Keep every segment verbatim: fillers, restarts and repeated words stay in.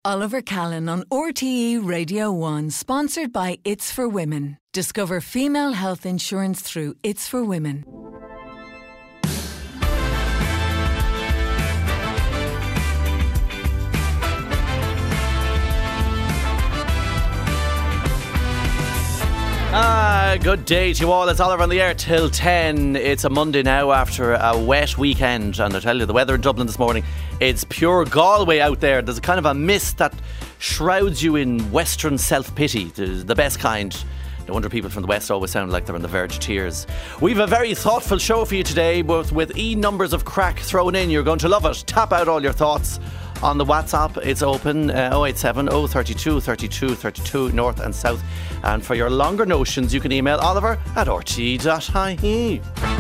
Oliver Callan on R T E Radio one, sponsored by It's for Women. Discover female health insurance through It's for Women. Ah, good day to you all. It's Oliver on the air till ten. It's a Monday now after a wet weekend, and I tell you, the weather in Dublin this morning, it's pure Galway out there. There's a kind of a mist that shrouds you in western self-pity, the best kind. No wonder people from the west always sound like they're on the verge of tears. We've a very thoughtful show for you today, both with E numbers of crack thrown in. You're going to love it. Tap out all your thoughts on the WhatsApp. It's open, uh, oh eight seven, oh three two, three two three two, north and south. And for your longer notions, you can email Oliver at r t e dot i e.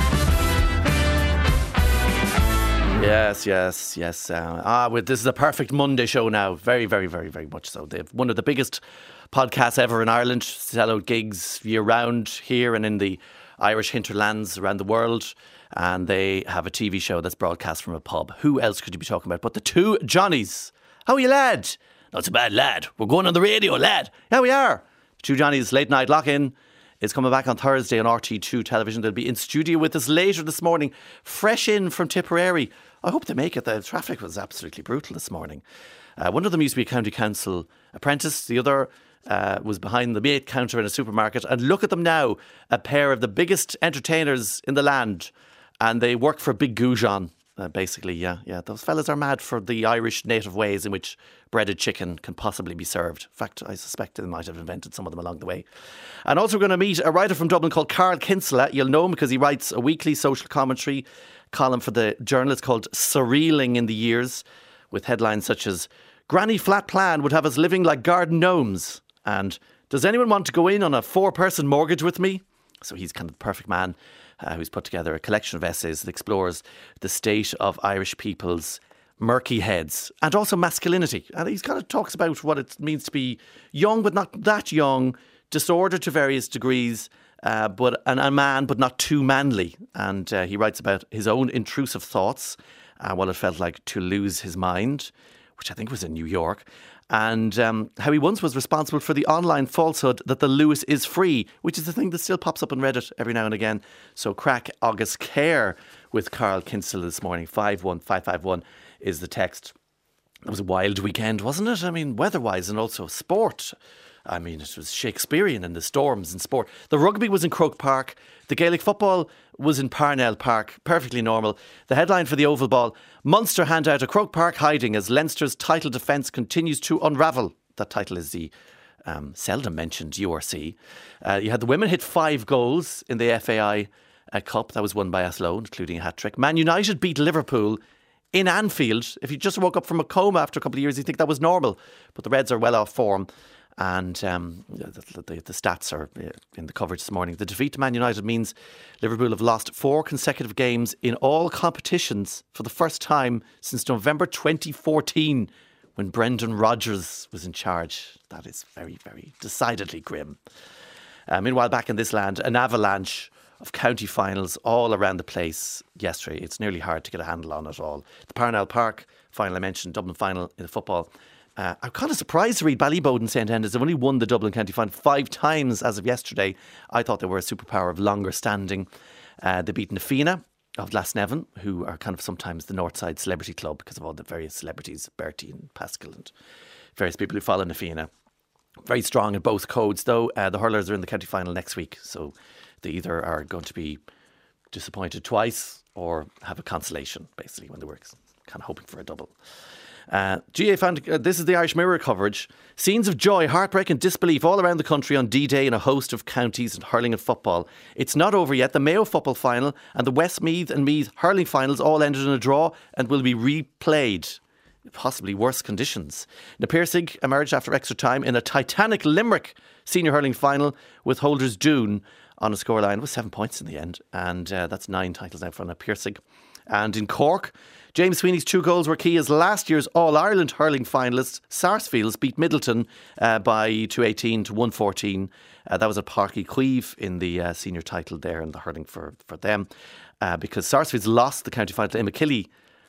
Yes, yes, yes. Uh, ah, well, this is a perfect Monday show now. Very, very, very, very much so. They've one of the biggest podcasts ever in Ireland. Sell out gigs year round here and in the Irish hinterlands around the world. And they have a T V show that's broadcast from a pub. Who else could you be talking about but the two Johnnies? How are you, lad? Not so bad, lad. We're going on the radio, lad. Yeah, we are. Two Johnnies Late Night Lock-In is coming back on Thursday on R T two television. They'll be in studio with us later this morning, fresh in from Tipperary. I hope they make it. The traffic was absolutely brutal this morning. Uh, one of them used to be a county council apprentice. The other uh, was behind the mate counter in a supermarket. And look at them now, a pair of the biggest entertainers in the land. And they work for Big Goujon, uh, basically, yeah, yeah. Those fellas are mad for the Irish native ways in which breaded chicken can possibly be served. In fact, I suspect they might have invented some of them along the way. And also we're going to meet a writer from Dublin called Carl Kinsella. You'll know him because he writes a weekly social commentary column for the Journal. It's called Surrealing in the Years, with headlines such as Granny Flat Plan would have us living like garden gnomes, and does anyone want to go in on a four-person mortgage with me? So he's kind of the perfect man. Uh, who's put together a collection of essays that explores the state of Irish people's murky heads and also masculinity. And he's kind of talks about what it means to be young but not that young, disordered to various degrees, uh, but and a man but not too manly. And uh, he writes about his own intrusive thoughts, uh, what it felt like to lose his mind, which I think was in New York, and um, how he once was responsible for the online falsehood that the Lewis is free, which is a thing that still pops up on Reddit every now and again. So crack August Care with Carl Kinsella this morning. five one five five one is the text. It was a wild weekend, wasn't it? I mean, weather-wise and also sport. I mean, it was Shakespearean in the storms in sport. The rugby was in Croke Park. The Gaelic football was in Parnell Park. Perfectly normal. The headline for the Oval Ball, Munster hand out a Croke Park hiding as Leinster's title defence continues to unravel. That title is the um, seldom mentioned U R C. Uh, you had the women hit five goals in the F A I uh, Cup. That was won by Athlone, including a hat-trick. Man United beat Liverpool in Anfield. If you just woke up from a coma after a couple of years, you'd think that was normal. But the Reds are well off form. And um, the, the, the stats are in the coverage this morning. The defeat to Man United means Liverpool have lost four consecutive games in all competitions for the first time since November twenty fourteen, when Brendan Rodgers was in charge. That is very, very decidedly grim. Uh, meanwhile, back in this land, an avalanche of county finals all around the place yesterday. It's nearly hard to get a handle on it all. The Parnell Park final I mentioned, Dublin final in the football. Uh, I'm kind of surprised to read Ballybowden Saint Enda's. They've only won the Dublin County Final five times as of yesterday. I thought they were a superpower of longer standing. Uh, they beat Nafina of Glasnevin, who are kind of sometimes the Northside Celebrity Club because of all the various celebrities, Bertie and Pascal and various people who follow Nafina. Very strong in both codes, though. Uh, the hurlers are in the county final next week, so they either are going to be disappointed twice or have a consolation, basically, when they were kind of hoping for a double. Uh, G A found, uh, this is the Irish Mirror coverage. Scenes of joy, heartbreak and disbelief all around the country on D-Day in a host of counties in hurling and football. It's not over yet. The Mayo football final and the Westmeath and Meath hurling finals all ended in a draw and will be replayed. Possibly worse conditions. Na Piarsaigh emerged after extra time in a titanic Limerick senior hurling final with holders Doon on a scoreline with seven points in the end. And uh, that's nine titles now for Na Piarsaigh. And in Cork, James Sweeney's two goals were key as last year's All-Ireland hurling finalists Sarsfields beat Middleton uh, by two eighteen to one fourteen. Uh, that was at Páirc Uí Chaoimh in the uh, senior title there in the hurling for, for them. Uh, because Sarsfields lost the county final to Immakilly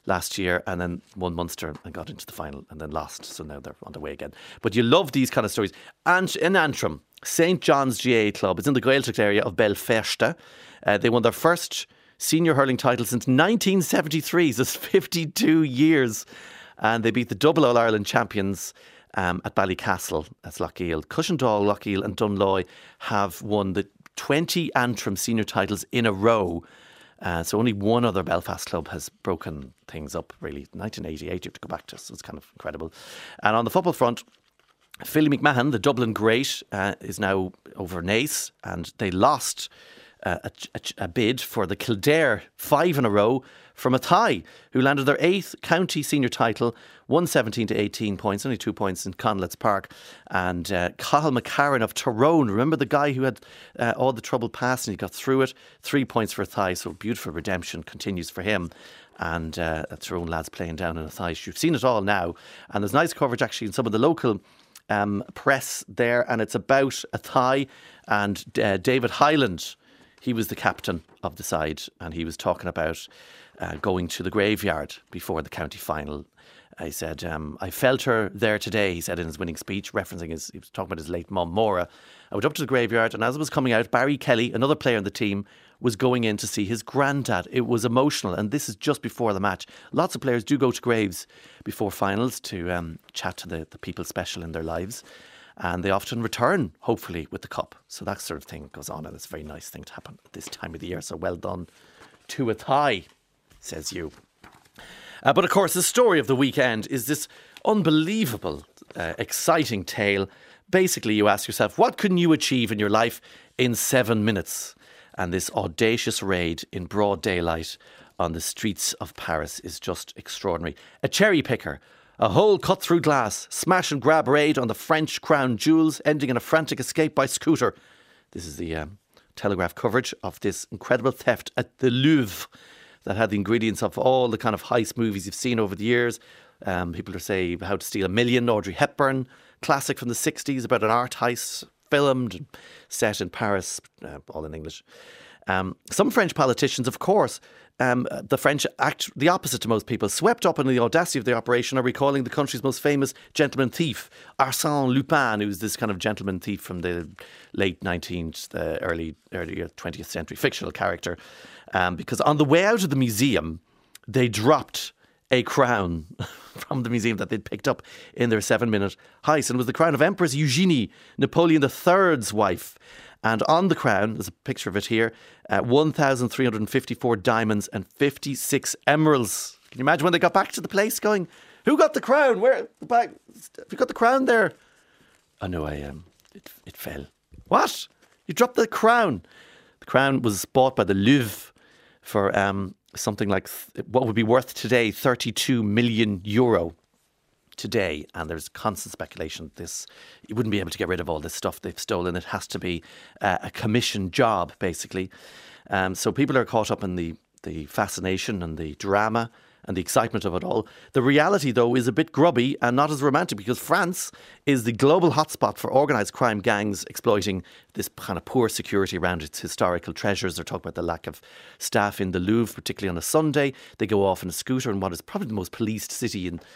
last year, and then won Munster and got into the final and then lost. So now they're on the way again. But you love these kind of stories. And in Antrim, Saint John's G A A Club is in the Gaeltacht area of Belfast. Uh, they won their first senior hurling title since nineteen seventy-three, so it's fifty-two years. And they beat the double All-Ireland champions um, at Ballycastle. That's Lochiel. Cushendall, Lochiel and Dunloy have won the twenty Antrim senior titles in a row. Uh, so only one other Belfast club has broken things up, really. nineteen eighty-eight, you have to go back to, so it's kind of incredible. And on the football front, Philly McMahon, the Dublin great, uh, is now over Naas, and they lost uh, a, a, a bid for the Kildare five in a row from Athy, who landed their eighth county senior title, won seventeen to eighteen points, only two points in Conlet's Park. And uh, Cathal McCarran of Tyrone, remember the guy who had uh, all the trouble passing, he got through it, three points for Athy, so beautiful redemption continues for him. And uh, Tyrone lads playing down in Athy. You've seen it all now, and there's nice coverage actually in some of the local um, press there, and it's about Athy and uh, David Hyland. He was the captain of the side, and he was talking about uh, going to the graveyard before the county final. I said, um, I felt her there today, he said in his winning speech, referencing his, he was talking about his late mum, Maura. I went up to the graveyard, and as it was coming out, Barry Kelly, another player in the team, was going in to see his granddad. It was emotional, and this is just before the match. Lots of players do go to graves before finals to um, chat to the, the people special in their lives. And they often return, hopefully, with the cup. So that sort of thing goes on, and it's a very nice thing to happen at this time of the year. So well done to Athy, says you. Uh, but of course, the story of the weekend is this unbelievable, uh, exciting tale. Basically, you ask yourself, what can you achieve in your life in seven minutes? And this audacious raid in broad daylight on the streets of Paris is just extraordinary. A cherry picker, a hole cut through glass, smash and grab raid on the French crown jewels, ending in a frantic escape by scooter. This is the um, Telegraph coverage of this incredible theft at the Louvre that had the ingredients of all the kind of heist movies you've seen over the years. Um, people are saying How to Steal a Million, Audrey Hepburn, classic from the sixties about an art heist, filmed and set in Paris, uh, all in English. Um, some French politicians, of course, um, the French act the opposite to most people. Swept up in the audacity of the operation are recalling the country's most famous gentleman thief, Arsène Lupin, who's this kind of gentleman thief from the late nineteenth, uh, early, early twentieth century, fictional character. Um, because on the way out of the museum, they dropped a crown from the museum that they'd picked up in their seven-minute heist. And it was the crown of Empress Eugénie, Napoleon the third's wife. And on the crown, there's a picture of it here, uh, one thousand three hundred fifty-four diamonds and fifty-six emeralds. Can you imagine when they got back to the place going, who got the crown? Where? Back? Have you got the crown there? Oh no, I um, it, it fell. What? You dropped the crown. The crown was bought by the Louvre for um, something like th- what would be worth today thirty-two million euro today. And there's constant speculation that this, you wouldn't be able to get rid of all this stuff they've stolen. It has to be uh, a commission job, basically. Um, so people are caught up in the, the fascination and the drama and the excitement of it all. The reality, though, is a bit grubby and not as romantic, because France is the global hotspot for organised crime gangs exploiting this kind of poor security around its historical treasures. They're talking about the lack of staff in the Louvre, particularly on a Sunday. They go off in a scooter in what is probably the most policed city in,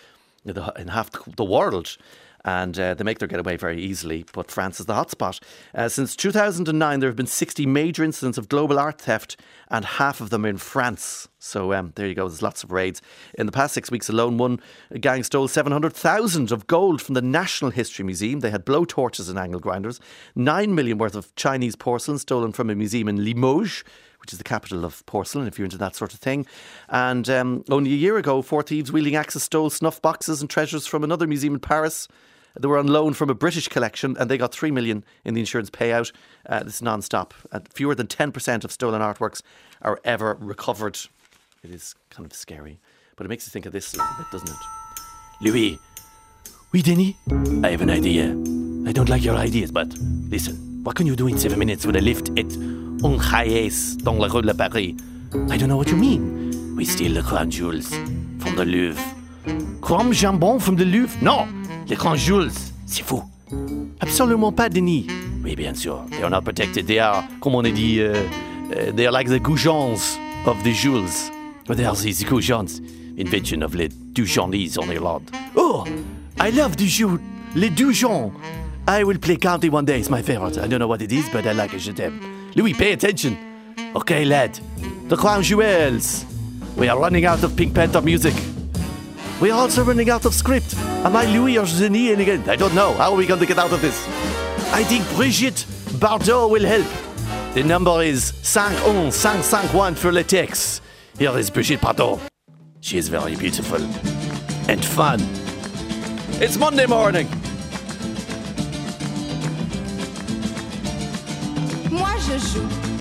in half the world. And uh, they make their getaway very easily, but France is the hotspot. Uh, since two thousand nine, there have been sixty major incidents of global art theft, and half of them in France. So um, there you go, there's lots of raids. In the past six weeks alone, one gang stole seven hundred thousand of gold from the National History Museum. They had blowtorches and angle grinders. nine million worth of Chinese porcelain stolen from a museum in Limoges, which is the capital of porcelain, if you're into that sort of thing. And um, only a year ago, four thieves wielding axes stole snuff boxes and treasures from another museum in Paris. They were on loan from a British collection, and they got three million in the insurance payout. Uh, this is non-stop. Uh, fewer than ten percent of stolen artworks are ever recovered. It is kind of scary, but it makes you think of this a little bit, doesn't it? Louis. Oui, Denis? I have an idea. I don't like your ideas, but listen. What can you do in seven minutes with a lift at Unchaes dans la rue de Paris? I don't know what you mean. We steal the crown jewels from the Louvre. Crown jambon from the Louvre? Non! Les crown jewels, c'est fou. Absolument pas, Denis. Oui, bien sûr. They are not protected. They are, comme on a dit, uh, uh, they are like the goujons of the jewels. But they are the goujons. invention of Les Dujonese on Irlande. Oh, I love Dijon. Les Dujon. I will play county one day. It's my favorite. I don't know what it is, but I like it. Je t'aime. Louis, pay attention. Okay, lad. The Crown Jewels. We are running out of Pink Panther music. We are also running out of script. Am I Louis or Jenny again? I don't know. How are we going to get out of this? I think Brigitte Bardot will help. The number is five one five five one for the text. Here is Brigitte Bardot. She is very beautiful and fun. It's Monday morning. Moi je joue